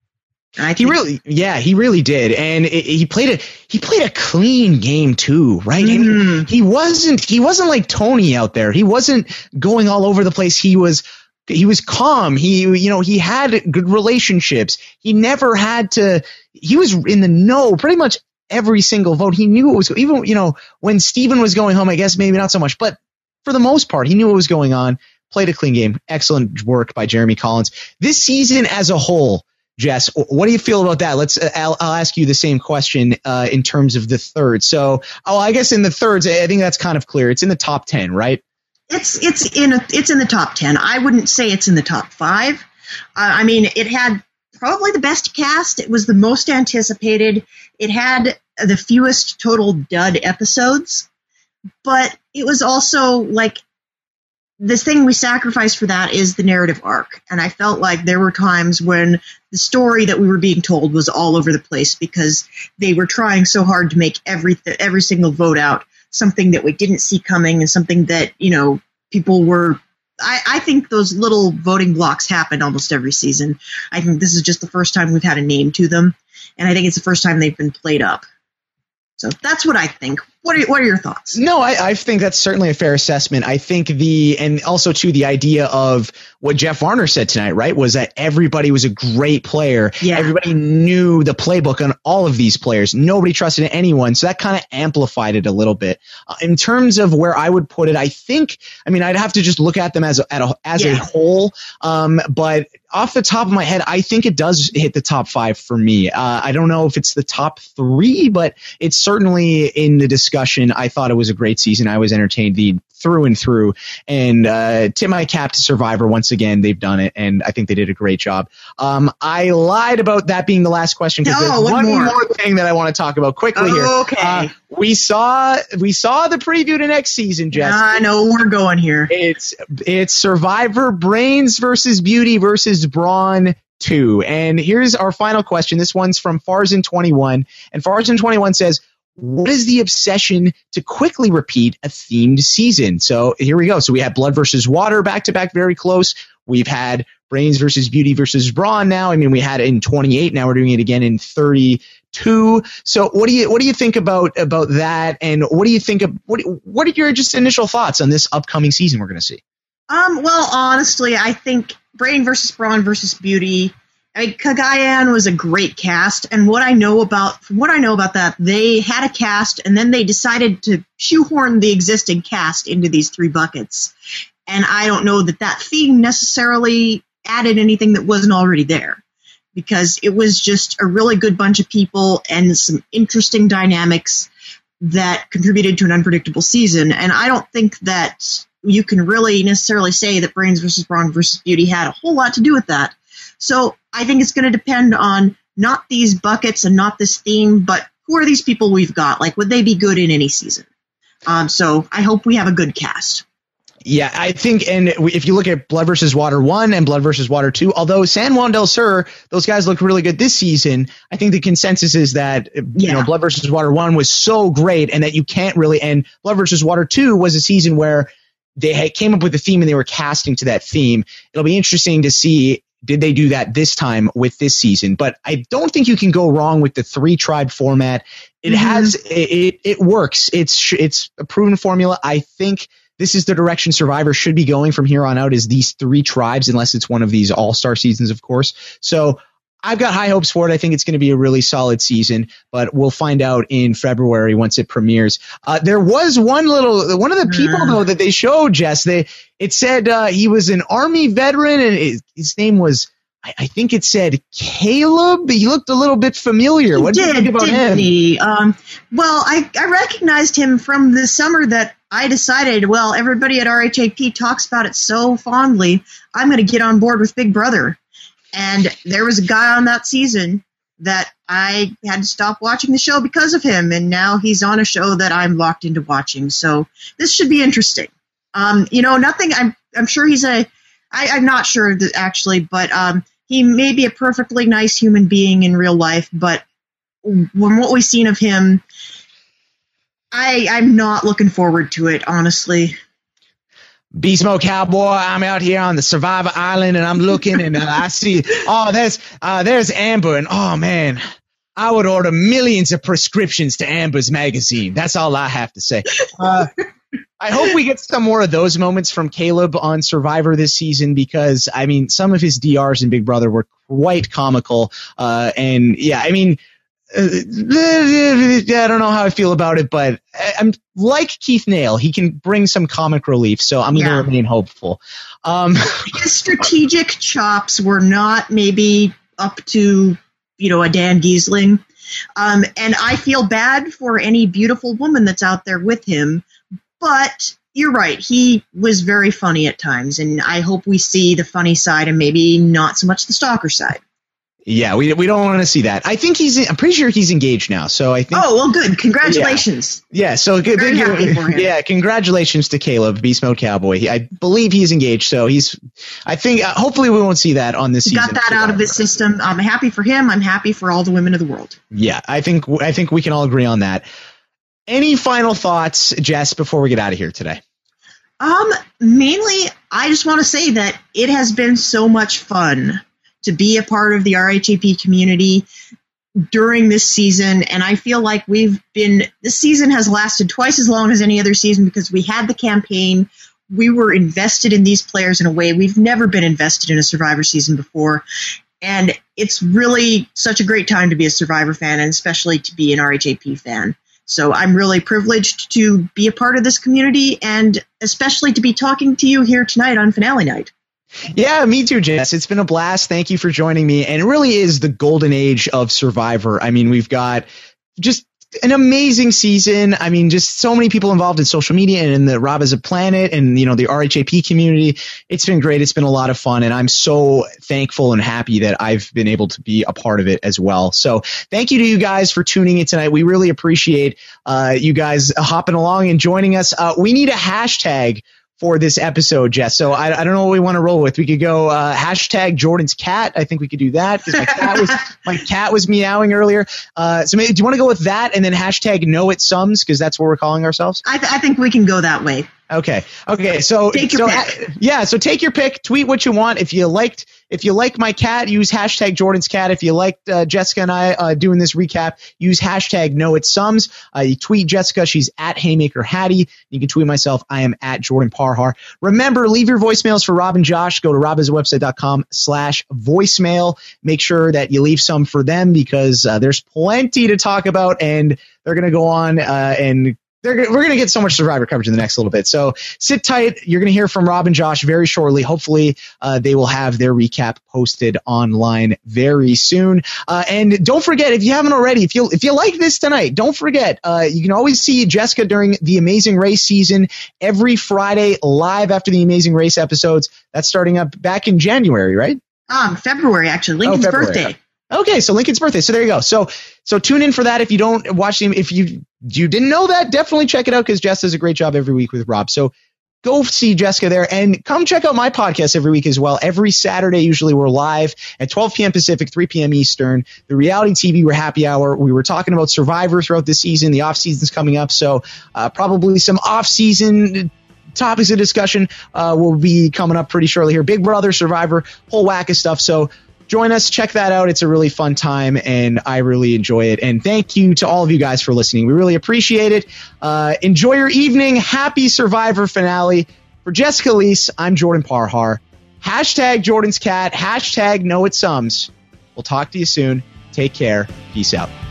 I he really, yeah, he really did, and it, he played a he played a clean game too, right? Mm-hmm. And he wasn't he wasn't like Tony out there. He wasn't going all over the place. He was he was calm. He you know he had good relationships. He never had to. He was in the know pretty much every single vote. He knew it was even you know when Steven was going home. I guess maybe not so much, but for the most part, he knew what was going on. Played a clean game. Excellent work by Jeremy Collins. This season as a whole. Jess, what do you feel about that? Let's. I'll, I'll ask you the same question uh, in terms of the third. So, oh, I guess in the thirds, I think that's kind of clear. It's in the top ten, right? It's it's in a, it's in the top ten. I wouldn't say it's in the top five. Uh, I mean, it had probably the best cast. It was the most anticipated. It had the fewest total dud episodes, but it was also like. The thing we sacrifice for that is the narrative arc. And I felt like there were times when the story that we were being told was all over the place because they were trying so hard to make every, th- every single vote out something that we didn't see coming and something that, you know, people were I, I think those little voting blocks happen almost every season. I think this is just the first time we've had a name to them, and I think it's the first time they've been played up. So that's what I think. What are, what are your thoughts? No, I, I think that's certainly a fair assessment. I think the, and also too, the idea of what Jeff Varner said tonight, right, was that everybody was a great player. Yeah. Everybody knew the playbook on all of these players. Nobody trusted anyone. So that kind of amplified it a little bit. Uh, in terms of where I would put it, I think, I mean, I'd have to just look at them as a, at a, as yeah. a whole. Um, but off the top of my head, I think it does hit the top five for me. Uh, I don't know if it's the top three, but it's certainly in the discussion. I thought it was a great season. I was entertained the through and through, and uh, tip my cap to Survivor once again. They've done it, and I think they did a great job. Um, I lied about that being the last question because no, there's one, one more. more thing that I want to talk about quickly here. Okay, uh, we saw we saw the preview to next season, Jess. I know we're going here. It's it's Survivor Brains versus Beauty versus Brawn two, and here's our final question. This one's from Farzan twenty-one, and Farzan twenty-one says, what is the obsession to quickly repeat a themed season? So here we go. So we had Blood versus Water back to back, very close. We've had Brains versus Beauty versus Brawn now. I mean, we had it in twenty-eight. Now we're doing it again in thirty-two. So what do you what do you think about about that? And what do you think of what what are your just initial thoughts on this upcoming season we're going to see? Um. Well, honestly, I think Brain versus Brawn versus Beauty. I mean, Cagayan was a great cast, and what I know about from what I know about that, they had a cast, and then they decided to shoehorn the existing cast into these three buckets. And I don't know that that theme necessarily added anything that wasn't already there, because it was just a really good bunch of people and some interesting dynamics that contributed to an unpredictable season. And I don't think that you can really necessarily say that Brains versus Brawn versus Beauty had a whole lot to do with that. So I think it's going to depend on not these buckets and not this theme, but who are these people we've got? Like, would they be good in any season? Um, so I hope we have a good cast. Yeah, I think, and if you look at Blood versus Water one and Blood versus Water two, although San Juan del Sur, those guys look really good this season, I think the consensus is that, yeah. you know, Blood versus Water one was so great and that you can't really, and Blood versus Water two was a season where they had, came up with a theme and they were casting to that theme. It'll be interesting to see, did they do that this time with this season? But I don't think you can go wrong with the three tribe format. It mm-hmm. has, it, it works. It's, it's a proven formula. I think this is the direction Survivor should be going from here on out, is these three tribes, unless it's one of these all-star seasons, of course. So I've got high hopes for it. I think it's going to be a really solid season, but we'll find out in February once it premieres. Uh, there was one little, one of the people though that they showed, Jess, they, it said, uh, he was an Army veteran and his, his name was, I, I think it said Caleb. He looked a little bit familiar. He what did you think about him? He? Um, well, I, I recognized him from the summer that I decided, well, everybody at R H A P talks about it so fondly, I'm going to get on board with Big Brother. And there was a guy on that season that I had to stop watching the show because of him, and now he's on a show that I'm locked into watching. So this should be interesting. Um, you know, nothing. I'm I'm sure he's a. I, I'm not sure that actually, but um, he may be a perfectly nice human being in real life. But when what we've seen of him, I I'm not looking forward to it, honestly. Beast Mode Cowboy, I'm out here on the Survivor Island, and I'm looking, and uh, I see, oh, there's uh, there's Amber, and oh, man, I would order millions of prescriptions to Amber's magazine. That's all I have to say. Uh, I hope we get some more of those moments from Caleb on Survivor this season, because, I mean, some of his D Rs in Big Brother were quite comical, uh, and, yeah, I mean, Uh, I don't know how I feel about it, but I'm like Keith Nail. He can bring some comic relief, so I'm going to yeah. remain hopeful. Um, His strategic chops were not maybe up to, you know, a Dan Giesling. Um, and I feel bad for any beautiful woman that's out there with him, but you're right. He was very funny at times, and I hope we see the funny side and maybe not so much the stalker side. Yeah, we we don't want to see that. I think he's. I'm pretty sure he's engaged now. So I think. Oh well, good. Congratulations. Yeah. yeah so good. Very happy for him. Yeah, congratulations to Caleb, Beast Mode Cowboy. He, I believe he's engaged. So he's. I think. Uh, hopefully, we won't see that on this he season. Got that out of his system. I'm happy for him. I'm happy for all the women of the world. Yeah, I think. I think we can all agree on that. Any final thoughts, Jess, before we get out of here today? Um, mainly, I just want to say that it has been so much fun to be a part of the R H A P community during this season. And I feel like we've been, this season has lasted twice as long as any other season because we had the campaign. We were invested in these players in a way we've never been invested in a Survivor season before. And it's really such a great time to be a Survivor fan, and especially to be an R H A P fan. So I'm really privileged to be a part of this community, and especially to be talking to you here tonight on finale night. Yeah, me too, Jess. It's been a blast. Thank you for joining me. And it really is the golden age of Survivor. I mean, we've got just an amazing season. I mean, just so many people involved in social media and in the Rob as a Planet and, you know, the R H A P community. It's been great. It's been a lot of fun. And I'm so thankful and happy that I've been able to be a part of it as well. So thank you to you guys for tuning in tonight. We really appreciate uh, you guys hopping along and joining us. Uh, we need a hashtag for this episode, Jess. So I, I don't know what we want to roll with. We could go uh, hashtag Jordan's cat. I think we could do that because my cat was my cat was meowing earlier. Uh, so maybe, do you want to go with that and then hashtag Know It Sums because that's what we're calling ourselves? I, th- I think we can go that way. Okay. Okay. So take your so, pick. Yeah. So take your pick. Tweet what you want. If you liked, if you like my cat, use hashtag Jordan's cat. If you liked uh, Jessica and I uh, doing this recap, use hashtag Know It Sums. Uh, you tweet Jessica. She's at Haymaker Hattie. You can tweet myself. I am at Jordan Parhar. Remember, leave your voicemails for Rob and Josh. Go to robasawebsite.com slash voicemail. Make sure that you leave some for them because uh, there's plenty to talk about, and they're going to go on uh, and They're, we're going to get so much Survivor coverage in the next little bit. So sit tight. You're going to hear from Rob and Josh very shortly. Hopefully, uh, they will have their recap posted online very soon. Uh, and don't forget, if you haven't already, if you if you like this tonight, don't forget, uh, you can always see Jessica during the Amazing Race season every Friday live after the Amazing Race episodes. That's starting up back in January, right? Um, February, actually. Lincoln's oh, February. birthday. Okay, so Lincoln's birthday. So there you go. So so tune in for that. If you don't watch them, if you you didn't know that, definitely check it out because Jess does a great job every week with Rob. So go see Jessica there and come check out my podcast every week as well. Every Saturday, usually we're live at twelve p.m. Pacific, three p.m. Eastern. The Reality T V, we're happy hour. We were talking about Survivor throughout the season. The off season's coming up, so uh, probably some off season topics of discussion uh, will be coming up pretty shortly here. Big Brother, Survivor, whole whack of stuff. So join us. Check that out. It's a really fun time, and I really enjoy it. And thank you to all of you guys for listening. We really appreciate it. Uh, enjoy your evening. Happy Survivor finale. For Jessica Leese, I'm Jordan Parhar. Hashtag Jordan's cat. Hashtag Know It Sums. We'll talk to you soon. Take care. Peace out.